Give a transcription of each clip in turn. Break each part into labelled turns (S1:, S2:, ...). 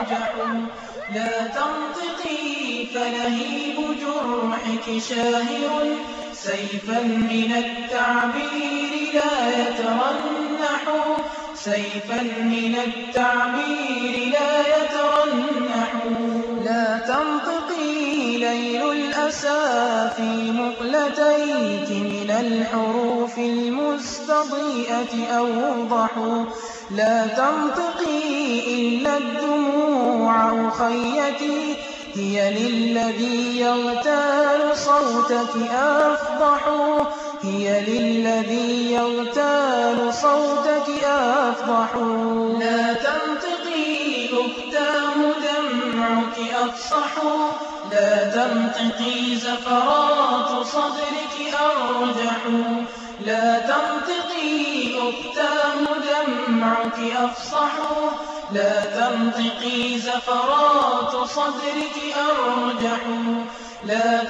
S1: أرجح. لا تنطقي فلهيب جرحك شاهر سيفا من التعبير لا يترنح. سيفا من التعبير لا يترنح. لا تنطقي ليل الأسى في مقلتيك من الحروف المستضيئة أوضح. لا تنطقي إلا الدموع أخيتي هي للذي يغتال صوتك أفضح. هي للذي يغتال صوتك أفضح. لا تنطقي أختاه دمعك أفصح. لا تنطقي زفرات صدرك أرجح. لا تنطقي أختاه دمعك أفصح. لا تنطقي زفرات صدرك أرجح. لا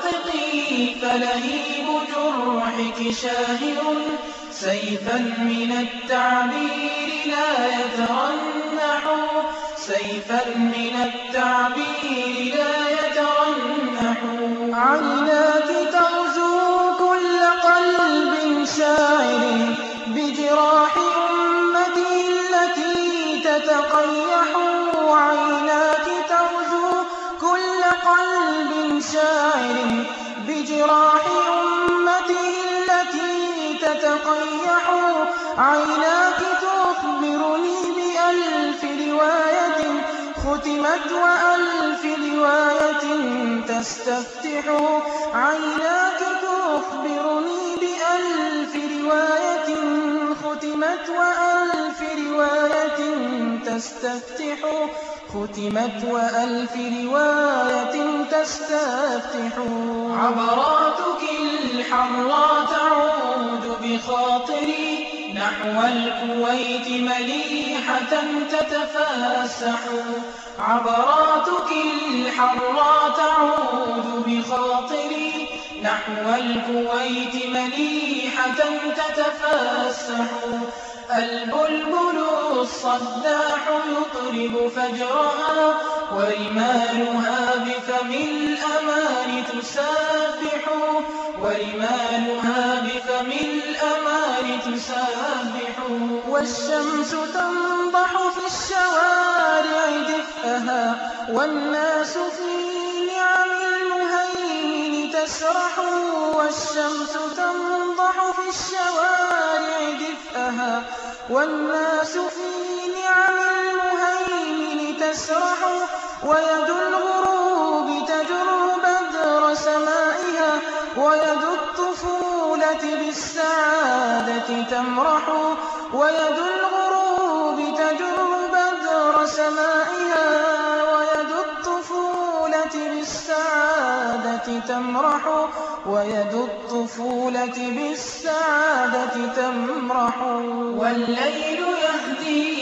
S1: تنطقي فلهيب جرحك شاهر سيفا من التعبير لا يترنح. سيفا من التعبير لا يترنح. عيناك تغزو كل قلب شاعر بجراح أمتي التي تتقيح. عيناك تغزو كل قلب شاعر بجراح أمته التي تتقيح. عيناك تخبرني بألف رواية ختمت وألف رواية تستفتح. عيناك تخبرني بألف رواية ختمت وألف رواية تستفتح. ختمت وألف رواية تستفتح. عبراتك الحرى تعود بخاطري نحو الكويت مليحة تتفسح. عبراتك الحرى تعود بخاطري نحو الكويت مليحة تتفسح. البلبل الصداح يطرب فجرها ورمالها بفم الأمان تسبح. ورمالها بفم الأمان تسبح. والشمس تنضح في الشوارع دفئها والناس في نعم المهيمن تسرح. والشمس تنضح في الشوارع دفئها والناس في نعم المهيمن تسرح. ويد الغروب تجر بدر سمائها ويد الطفولة بالسعادة تمرح. ويد الغروب تجر بدر سمائها ويد الطفولة بالسعادة تمرح. ويد الطفولة بالسعادة تمرح. والليل يهدي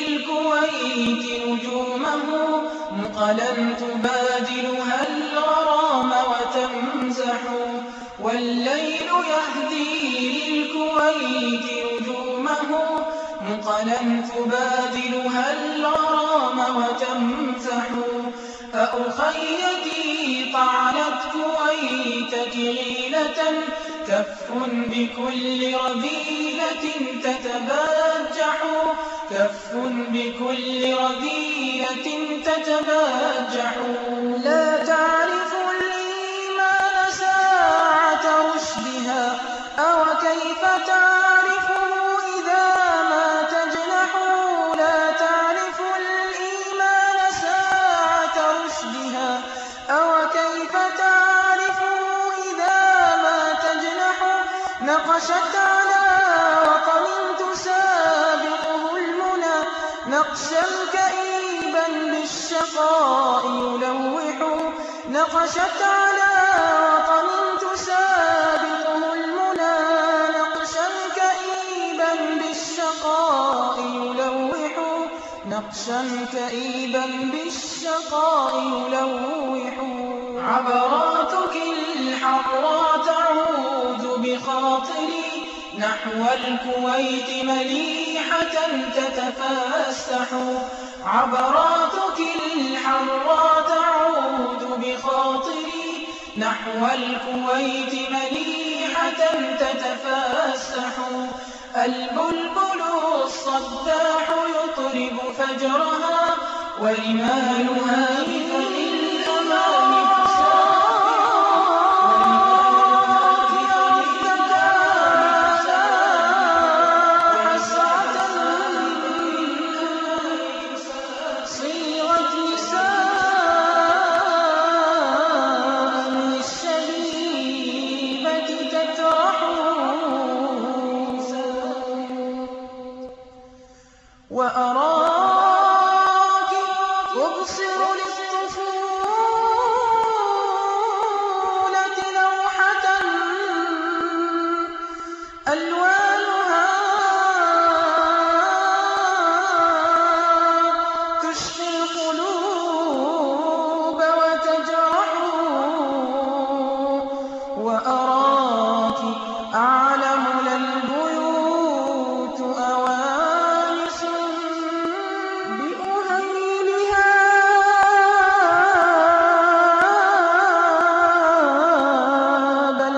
S1: للكويت نجومه نقلا تبادلها الغرام وتمزح. والليل يهدي للكويت نجومه نقلا تبادلها الغرام وتمزح. فأخيتي طعنت كويتك غيلة كف بكل رذيلة تتبجح. كف بكل رذيلة تتبجح. لا تعرف الإيمان ساعة رشدها أو كيف تعرفه إذا ما تجنح. لا تعرف الإيمان ساعة رشدها أو كيف تعرفه إذا ما تجنح. نقشت على وطن تسابقه المنى نقشا كئيبا بالشقاء يلوح. نقشت على وطن تسابقه المنى نقشا كئيبا بالشقاء يلوح. نقشا كئيبا بالشقاء يلوح. عبراتك الحرى تعود بخاطري نحو الكويت مليحة تتفسح. عبراتك الحرى تعود بخاطري نحو الكويت مليحة تتفسح. البلبل الصداح يطرب فجرها ورمالها للأمان وأراك تبصر للطفولة لوحة ألوانها تشفي القلوب وتجرح. وأراك أعلم للبيوت أوانس بأهيلها بل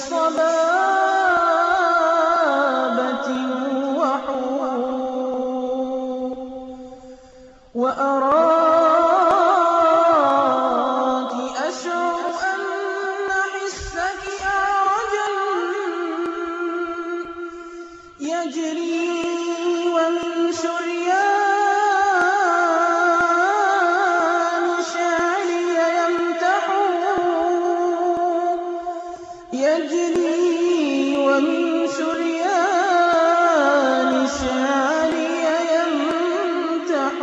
S1: بالصبابة وحور. وأراك أشعر أن حسك أعرجا يجري ومن شريان شعري يمتح. يجري ومن شريان شعري يمتح.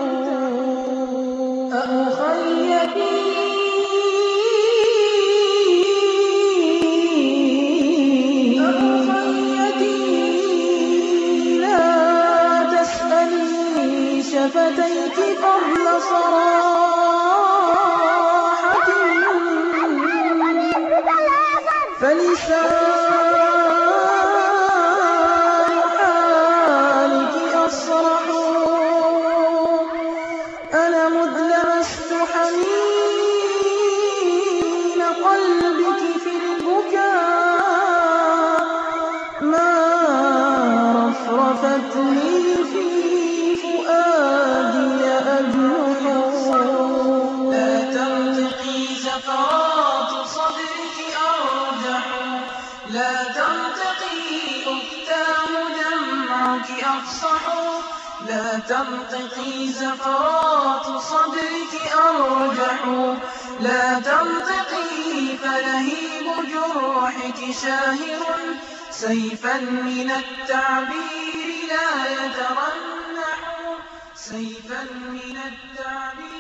S1: أخيتي شفتيك قبل صراحة فلسان حالك أصرح. أنا مذ لمست حنين قلبك في البكاء ما رفرفتني في فؤادي أجنح. لا تنطقي زفرات صدرك أرجح. لا تنطقي أختام دمعك أفصح. لا تنطقي زفرات صدرك أرجح. لا تنطقي فلهيب جروحك شاهر سيفا من التعبير لا يترنح. سيفا من التعبير